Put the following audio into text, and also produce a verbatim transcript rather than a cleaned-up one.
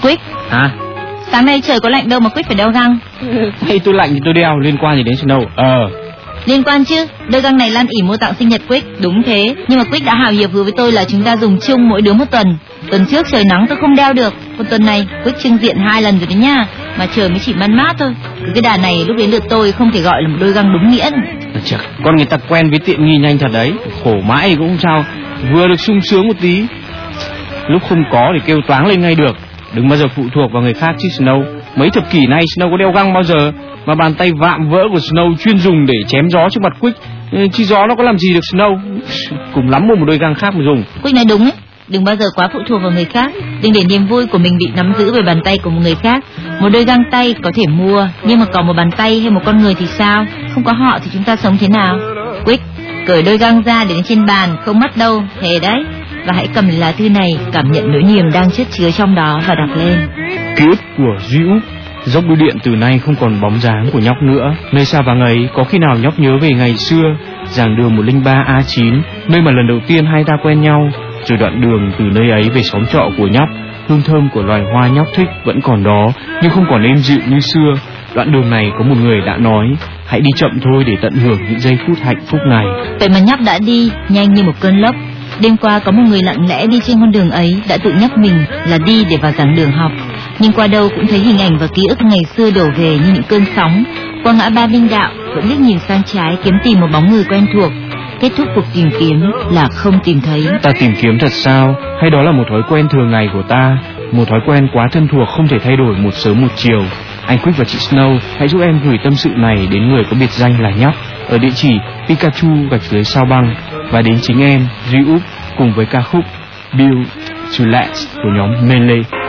Quick. Hả? Sáng nay trời có lạnh đâu mà Quick phải đeo găng. Hay tôi lạnh thì tôi đeo, liên quan gì đến Snow? Ờ. Liên quan chứ, đôi găng này Lan ỉ mua tặng sinh nhật Quick. Đúng thế, nhưng mà Quick đã hào hiệp hứa với tôi là chúng ta dùng chung mỗi đứa một tuần. Tuần trước trời nắng tôi không đeo được, còn tuần này Quick trưng diện hai lần rồi đấy nha. Mà trời mới chỉ man mát thôi. Cái đà này lúc đến lượt tôi không thể gọi là một đôi găng đúng nghĩa. Chà, con người ta quen với tiện nghi nhanh thật đấy. Khổ mãi thì cũng không sao, vừa được sung sướng một tí. Lúc không có thì kêu toáng lên ngay được. Đừng bao giờ phụ thuộc vào người khác chứ Snow. Mấy thập kỷ nay Snow có đeo găng bao giờ mà bàn tay vạm vỡ của Snow chuyên dùng để chém gió trước mặt Quick. Chứ gió nó có làm gì được Snow. Cùng lắm mua một đôi găng khác mà dùng. Quick nói đúng ấy, đừng bao giờ quá phụ thuộc vào người khác. Đừng để niềm vui của mình bị nắm giữ bởi bàn tay của một người khác. Một đôi găng tay có thể mua, nhưng mà còn một bàn tay hay một con người thì sao? Không có họ thì chúng ta sống thế nào? Quick, cởi đôi găng ra để lên trên bàn, không mất đâu, thề đấy. Và hãy cầm lá thư này, cảm nhận nỗi niềm đang chất chứa trong đó và đọc lên. Ký ức của Duy Úc. Dốc bưu điện từ nay không còn bóng dáng của nhóc nữa. Nơi xa vắng ấy, có khi nào nhóc nhớ về ngày xưa, giảng đường một không ba A chín, nơi mà lần đầu tiên hai ta quen nhau. Rồi đoạn đường từ nơi ấy về xóm trọ của nhóc, hương thơm của loài hoa nhóc thích vẫn còn đó, nhưng không còn êm dịu như xưa. Đoạn đường này có một người đã nói, hãy đi chậm thôi để tận hưởng những giây phút hạnh phúc này. Vậy mà nhóc đã đi nhanh như một cơn lốc. Đêm qua có một người lặng lẽ đi trên con đường ấy đã tự nhắc mình là đi để vào giảng đường học. Nhưng qua đâu cũng thấy hình ảnh và ký ức ngày xưa đổ về như những cơn sóng. Qua ngã ba Minh Đạo vẫn liếc nhìn sang trái kiếm tìm một bóng người quen thuộc. Kết thúc cuộc tìm kiếm là không tìm thấy. Ta tìm kiếm thật sao? Hay đó là một thói quen thường ngày của ta? Một thói quen quá thân thuộc không thể thay đổi một sớm một chiều. Anh Quick và chị Snow hãy giúp em gửi tâm sự này đến người có biệt danh là nhóc ở địa chỉ Pikachu gạch dưới sao băng, và đến chính em Duy Úc cùng với ca khúc Build to Last của nhóm Melee.